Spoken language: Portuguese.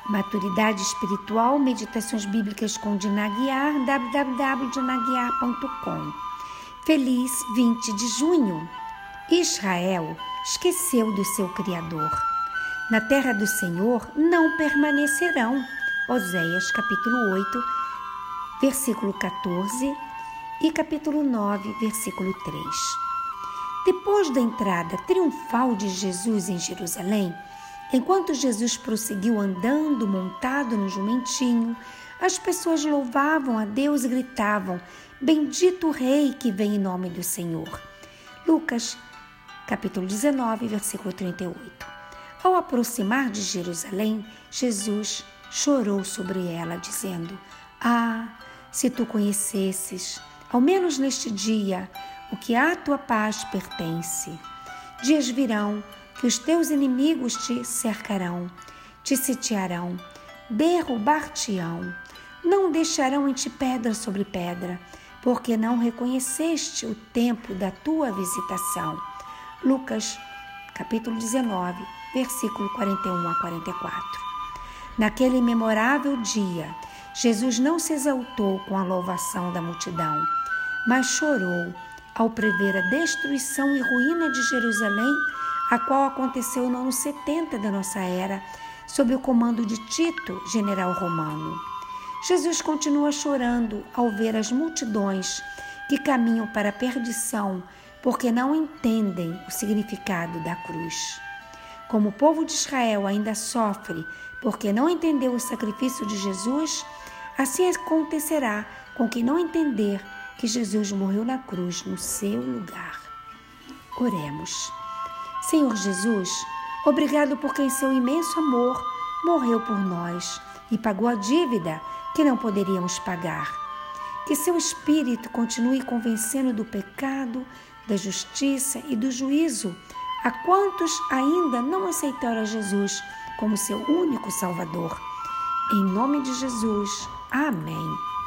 Maturidade Espiritual, Meditações Bíblicas com Dina Aguiar, www.dinaguiar.com. Feliz 20 de junho. Israel esqueceu do seu Criador. Na terra do Senhor não permanecerão. Oséias capítulo 8, versículo 14 e capítulo 9, versículo 3. Depois da entrada triunfal de Jesus em Jerusalém, enquanto Jesus prosseguiu andando montado no jumentinho, as pessoas louvavam a Deus e gritavam: Bendito o Rei que vem em nome do Senhor. Lucas, capítulo 19, versículo 38. Ao aproximar de Jerusalém, Jesus chorou sobre ela, dizendo: Ah, se tu conhecesses, ao menos neste dia, o que à tua paz pertence. Dias virão que os teus inimigos te cercarão, te sitiarão, derrubar-te-ão, não deixarão em ti pedra sobre pedra, porque não reconheceste o tempo da tua visitação. Lucas, capítulo 19, versículo 41 a 44. Naquele memorável dia, Jesus não se exaltou com a louvação da multidão, mas chorou ao prever a destruição e ruína de Jerusalém, a qual aconteceu no ano 70 da nossa era, sob o comando de Tito, general romano. Jesus continua chorando ao ver as multidões que caminham para a perdição, porque não entendem o significado da cruz. Como o povo de Israel ainda sofre porque não entendeu o sacrifício de Jesus, assim acontecerá com quem não entender que Jesus morreu na cruz no seu lugar. Oremos. Senhor Jesus, obrigado porque em seu imenso amor morreu por nós e pagou a dívida que não poderíamos pagar. Que seu Espírito continue convencendo do pecado, da justiça e do juízo a quantos ainda não aceitaram a Jesus como seu único Salvador. Em nome de Jesus. Amém.